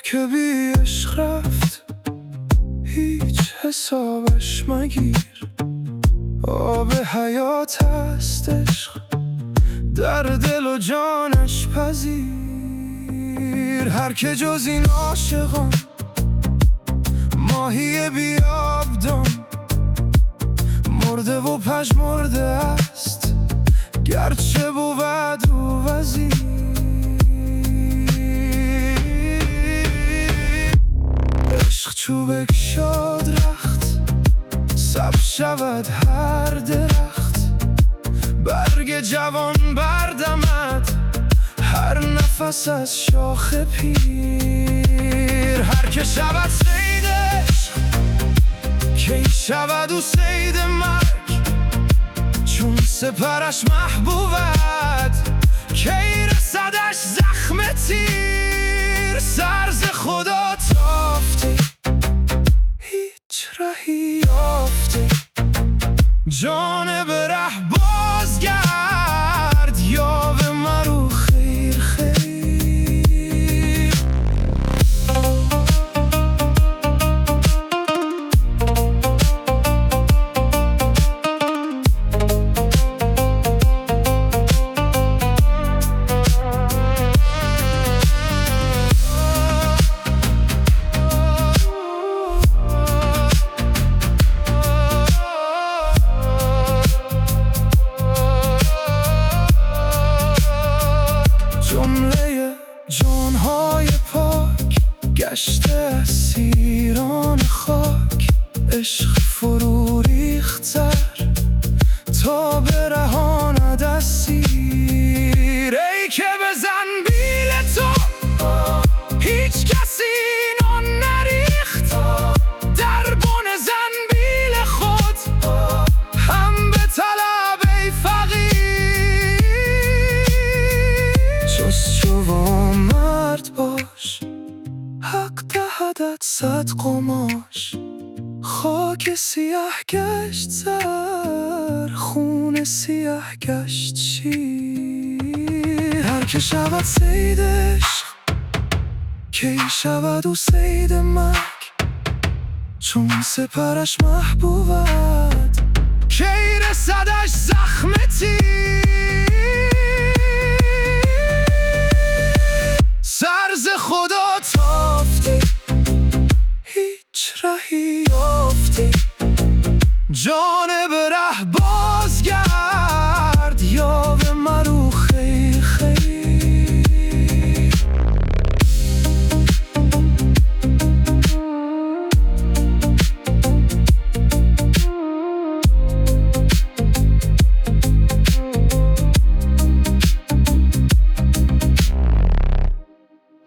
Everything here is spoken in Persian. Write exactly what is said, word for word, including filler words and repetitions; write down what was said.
که بی عشق رفت هیچ حسابش مگیر. آب حیات هست عشق، در دل و جانش پذیر. هر که جز این عاشقان ماهی بی آبدان، مرده و پژمرده است گرچه بود او وزیر. عشق چوبک شاد رخت، سبز شود هر درخت. برگ جوان بردمد هر نفس از شاخ پیر. هر که شود صید عشق کی شود او صید مرگ. چون سپرش محبوبت کی رسدش زخم تیر. سر ز خدا تافتی هیچ رهی یافتی، جانب ره بازگرد یا به مرو خیر خیر. جمله جانهای پاک گشته اسیران خاک. عشق فرو ریختر تا برهاند اسیر. ای که به زنبیل تو هیچ کسی نان نریخت، در بن زنبیل خود هم به طلب ای فقیر. چو مرد باش حق دهدت صد قماش. خاک سیاه گشت زر، خون سیاه گشت شیر. هر که شود صید عشق کی شود او صید مرگ. چون سپرش محبوبت کی رسدش زخم تیر. سر ز خدا تافتی هیچ رهی یافتی، جانب ره